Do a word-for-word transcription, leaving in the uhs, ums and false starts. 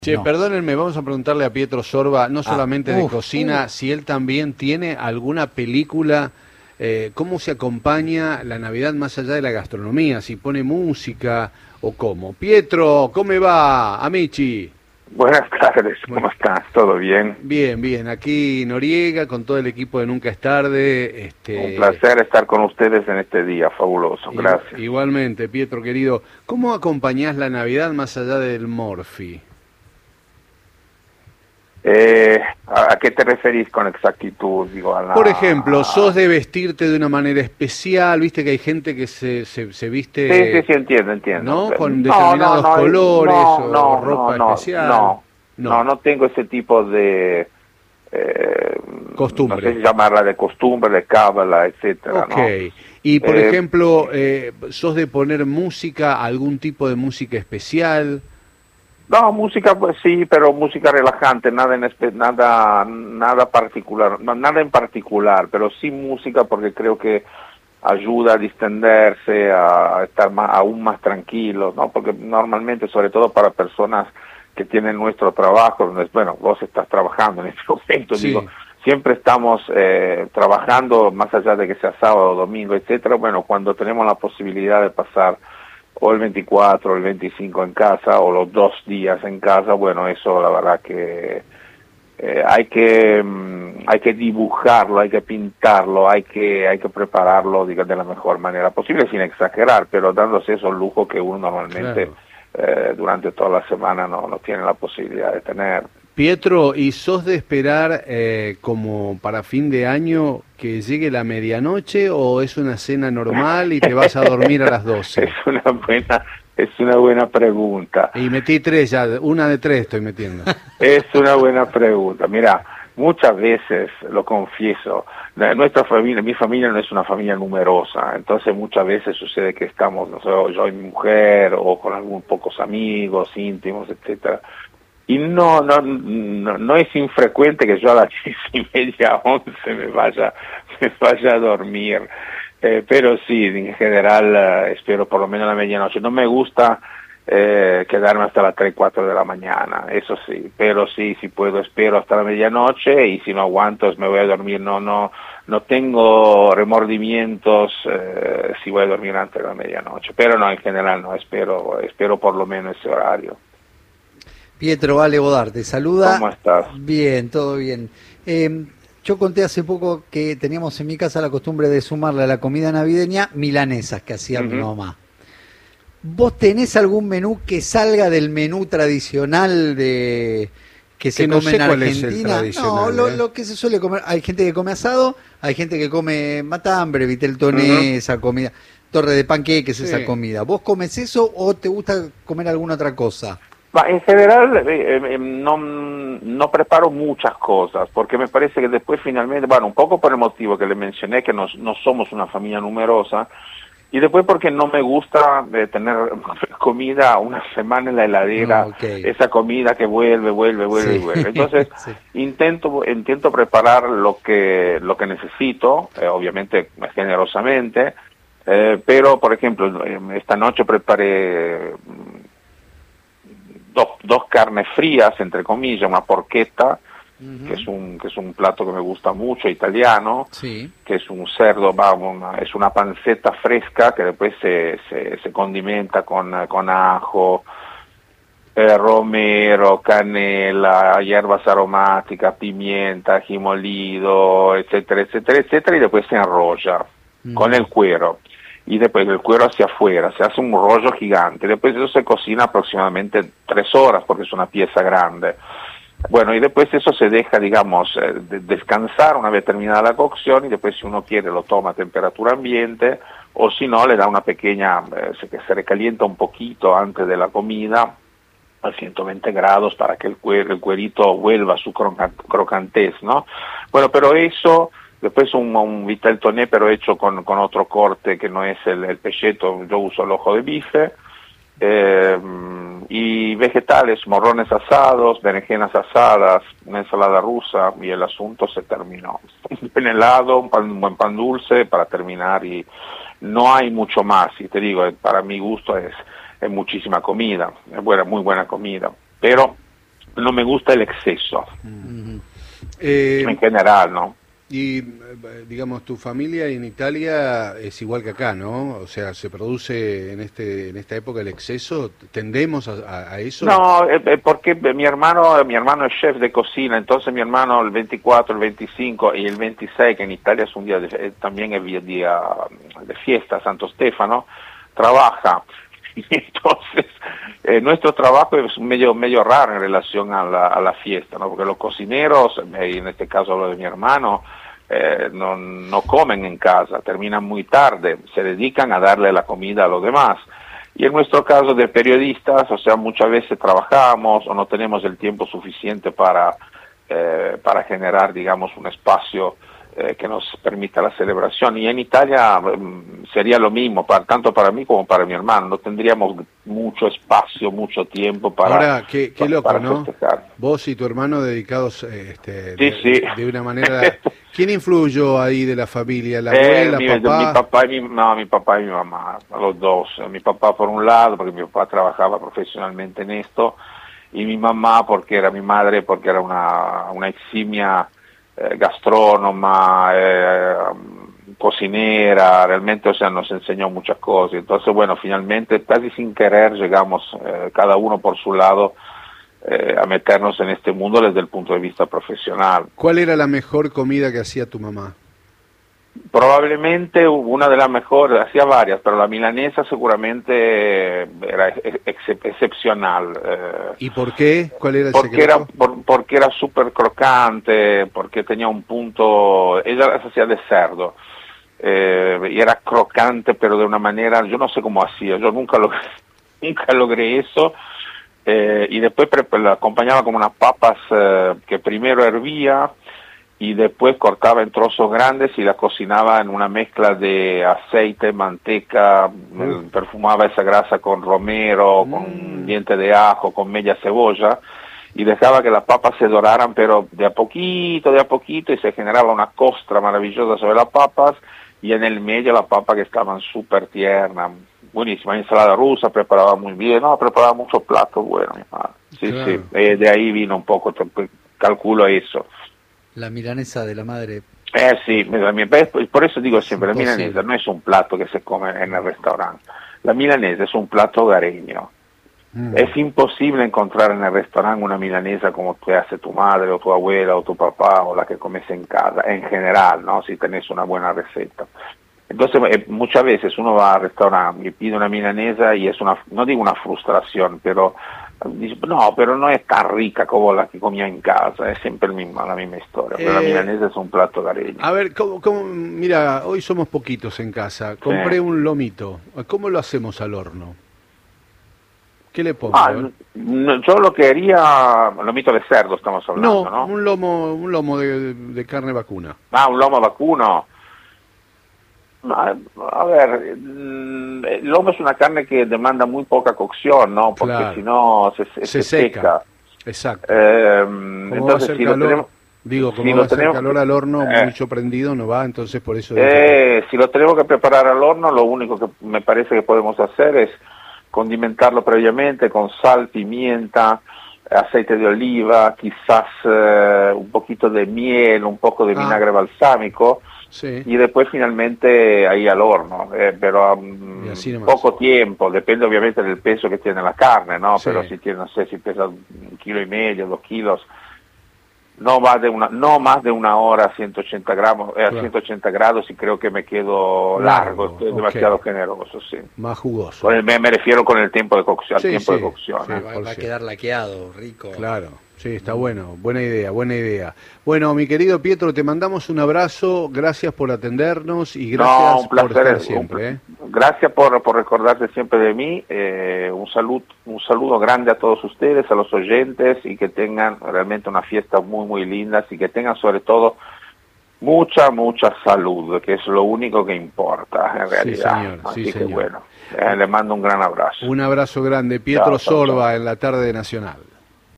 Che, No. perdónenme, vamos a preguntarle a Pietro Sorba, no Ah, solamente de uf, cocina, uf. si él también tiene alguna película, eh, cómo se acompaña la Navidad más allá de la gastronomía, si pone música o cómo. Pietro, ¿cómo va, amici? Buenas tardes, Bueno, ¿cómo estás? ¿Todo bien? bien, bien, aquí Noriega con todo el equipo de Nunca es Tarde, Un este, placer estar con ustedes en este día, fabuloso, igu- gracias. igualmente, Pietro querido, ¿cómo acompañás la Navidad más allá del Morphy? Eh, ¿a, a qué te referís con exactitud? Digo, a Por ejemplo, sos la... de vestirte de una manera especial, viste que hay gente que se, se, se Sí, sí, viste, sí, entiendo, entiendo. ¿no? Con No, no, determinados no, eh, colores no, o, o no, no, ropa no, especial. no, no, No, no tengo ese tipo de, eh, no sé costumbre. si llamarla de costumbre, de cábala, etcétera, Ok. ¿no? Y por Eh, ejemplo, eh, ¿sos de poner música, algún tipo de música especial? No, música pues sí, pero música relajante, nada en espe- nada nada particular, no, nada en particular, pero sí música porque creo que ayuda a distenderse, a estar más, aún más tranquilos, ¿no? Porque normalmente, sobre todo para personas que tienen nuestro trabajo, donde, bueno, vos estás trabajando en este momento, digo, Sí, siempre estamos eh, trabajando más allá de que sea sábado, domingo, etcétera. Bueno, cuando tenemos la posibilidad de pasar o el veinticuatro o el veinticinco en casa, o los dos días en casa, bueno, eso la verdad que eh, hay que mm, hay que dibujarlo, hay que pintarlo, hay que hay que prepararlo, diga, de la mejor manera posible, sin exagerar, pero dándose esos lujos que uno normalmente claro. eh, durante toda la semana no, no tiene la posibilidad de tener. Pietro, ¿y sos de esperar eh, como para fin de año que llegue la medianoche o es una cena normal y te vas a dormir a las Es doce? una buena es una buena pregunta. Y metí tres ya, una de tres estoy metiendo. Es una buena pregunta. Mira, muchas veces, lo confieso, la- nuestra familia, mi familia no es una familia numerosa, entonces muchas veces sucede que estamos, no sé, yo y mi mujer, o con algunos pocos amigos íntimos, etcétera. Y no, no, no, no es infrecuente que yo a las diez y media, once me vaya, me vaya a dormir. Eh, pero sí, en general eh, espero por lo menos la medianoche. No me gusta eh, quedarme hasta las tres, cuatro de la mañana, eso sí, pero sí, si puedo espero hasta la medianoche y si no aguanto me voy a dormir, no, no, no tengo remordimientos eh, si voy a dormir antes de la medianoche, pero no, en general no, espero, espero por lo menos ese horario. Pietro Vale Bodar te ¿Cómo saluda. estás? Bien, todo bien. Eh, yo conté hace poco que teníamos en mi casa la costumbre de sumarle a la comida navideña milanesas que hacía mi Ujú. mamá. ¿Vos tenés algún menú que salga del menú tradicional de que se Que no come en sé cuál es el Argentina? No, tradicional, lo, ¿eh? lo que se suele comer. Hay gente que come asado, hay gente que come matambre, vitel Ujú. toné, esa comida, torre de panqueques, esa Sí. comida. ¿Vos comes eso o te gusta comer alguna otra cosa? Ma en general eh, eh, no, no preparo muchas cosas, porque me parece que después finalmente, bueno, un poco por el motivo que le mencioné, que nos, no somos una familia numerosa, y después porque no me gusta eh, tener comida una semana en la heladera, Ok. esa comida que vuelve, vuelve, vuelve y Sí, vuelve. Entonces, sí. intento, intento preparar lo que, lo que necesito, eh, obviamente generosamente, eh, pero, por ejemplo, eh, esta noche preparé dos, dos carnes frías, entre comillas, una porchetta, que es Ujú. un que es un plato que me gusta mucho, italiano, Sí. que es un cerdo, va, una, es una panceta fresca que después se, se, se condimenta con, con ajo, eh, romero, canela, hierbas aromáticas, pimienta, ají molido, etcétera, etcétera, etcétera, y después se enrolla con Ujú. el cuero. Y después el cuero hacia afuera, se hace un rollo gigante. Después eso se cocina aproximadamente tres horas porque es una pieza grande. Bueno, y después eso se deja, digamos, eh, de- descansar una vez terminada la cocción y después si uno quiere lo toma a temperatura ambiente o si no le da una pequeña, eh, se, que se recalienta un poquito antes de la comida a ciento veinte grados para que el, cuer, el cuerito vuelva a su croca, crocantez, ¿no? Bueno, pero eso, después un, un vitel toné pero hecho con, con otro corte que no es el, el pecheto, yo uso el ojo de bife, eh, y vegetales, morrones asados, berenjenas asadas, una ensalada rusa y el asunto se terminó. Un buen helado, un, pan, un buen pan dulce para terminar y no hay mucho más, y te digo, para mi gusto es, es muchísima comida, es buena, muy buena comida, pero no me gusta el exceso, Mm. Eh, en general, ¿no? y, eh, digamos, tu familia en Italia es igual que acá, ¿no? O sea, ¿se produce en este en esta época el exceso? ¿Tendemos a, a- a eso? No, eh, eh, porque mi hermano, mi hermano es chef de cocina, entonces mi hermano el veinticuatro, el veinticinco y el veintiséis, que en Italia es un día de, eh, también es día día de fiesta, Santo Stefano, trabaja. Y entonces eh, nuestro trabajo es medio, medio raro en relación a la, a la fiesta, ¿no? Porque los cocineros, eh, y en este caso lo de mi hermano, eh, no, no comen en casa, terminan muy tarde, se dedican a darle la comida a los demás. Y en nuestro caso de periodistas, o sea, muchas veces trabajamos o no tenemos el tiempo suficiente para, eh, para generar, digamos, un espacio eh, que nos permita la celebración. Y en Italia mm, sería lo mismo, para, tanto para mí como para mi hermano. No tendríamos mucho espacio, mucho tiempo para, Ahora, qué, qué loco, para ¿no? festejar. Vos y tu hermano dedicados eh, este, Sí, de, sí. de una manera... ¿Quién influyó ahí de la familia? ¿La Eh, abuela, mi, papá? mi papá y mi, no, mi papá y mi mamá, los dos. Mi papá por un lado, porque mi papá trabajaba profesionalmente en esto, y mi mamá porque era mi madre, porque era una, una eximia eh, gastrónoma, eh, cocinera, realmente, o sea, nos enseñó muchas cosas. Entonces, bueno, finalmente, casi sin querer, llegamos eh, cada uno por su lado eh, a meternos en este mundo desde el punto de vista profesional. ¿Cuál era la mejor comida que hacía tu mamá? Probablemente una de las mejores, hacía varias, pero la milanesa seguramente era ex ex excepcional. Eh, ¿Y por qué? ¿Cuál era el porque secreto? era por, porque era súper crocante, porque tenía un punto, ella se hacía de cerdo, eh, y era crocante, pero de una manera, yo no sé cómo hacía, yo nunca lo nunca logré eso. Eh, y después la acompañaba con unas papas eh, que primero hervía y después cortaba en trozos grandes y la cocinaba en una mezcla de aceite, manteca, mm. perfumaba esa grasa con romero, mm. con diente de ajo, con media cebolla, y dejaba que las papas se doraran, pero de a poquito, de a poquito, y se generaba una costra maravillosa sobre las papas, y en el medio las papas que estaban súper tiernas. Buenísima, ensalada rusa, preparaba muy bien, no, preparaba muchos platos buenos, mi madre. Sí, claro. Sí, eh, de ahí vino un poco, calculo eso. La milanesa de la madre. Eh sí, por eso digo siempre, la milanesa no es un plato que se come en el restaurante, la milanesa es un plato hogareño. Mm. Es imposible encontrar en el restaurante una milanesa como te hace tu madre o tu abuela o tu papá o la que comes en casa, en general, ¿no? Si tenés una buena receta. Entonces, eh, muchas veces uno va al restaurante y pide una milanesa y es una, no digo una frustración, pero dice, no, pero no es tan rica como la que comía en casa, es siempre el mismo, la misma historia. Eh, la milanesa es un plato hogareño. A ver, ¿cómo, cómo, mira, hoy somos poquitos en casa, compré sí. un lomito, ¿cómo lo hacemos al horno? ¿Qué le pongo? Ah, no, yo lo quería, lomito de cerdo estamos hablando, ¿no? No, un lomo, un lomo de, de carne vacuna. Ah, un lomo vacuno. A, a ver, el lomo es una carne que demanda muy poca cocción, ¿no? Porque claro. si no se, se, se seca. seca. Exacto. Eh, entonces, si calor, lo tenemos, digo, como si va lo a hacer tenemos, calor al horno, eh, mucho prendido no va, entonces por eso... Eh, si lo tenemos que preparar al horno, lo único que me parece que podemos hacer es condimentarlo previamente con sal, pimienta, aceite de oliva, quizás eh, un poquito de miel, un poco de ah. vinagre balsámico. Sí. Y después finalmente ahí al horno, eh, pero um, poco tiempo, depende obviamente del peso que tiene la carne, ¿no? Sí. Pero si tiene, no sé, si pesa un kilo y medio, dos kilos, no más de una, no más de una hora a ciento ochenta gramos, eh, claro. a ciento ochenta grados y creo que me quedo largo, largo. Es demasiado okay. generoso, sí. Más jugoso. Con el, me, me refiero con el tiempo de cocción, sí, tiempo sí, de cocción. Sí, ¿eh? va, va a quedar laqueado, rico. Claro. Sí, está bueno, buena idea, buena idea. Bueno, mi querido Pietro, te mandamos un abrazo, gracias por atendernos y gracias no, un placer, por estar siempre. Un, ¿eh? Gracias por, por recordarte siempre de mí, eh, un, salud, un saludo grande a todos ustedes, a los oyentes y que tengan realmente una fiesta muy, muy linda y que tengan sobre todo mucha, mucha salud, que es lo único que importa en realidad. Sí, señor, Así sí, que señor. bueno, eh, le mando un gran abrazo. Un abrazo grande, Pietro chao, chao, Sorba chao. En la tarde de Nacional.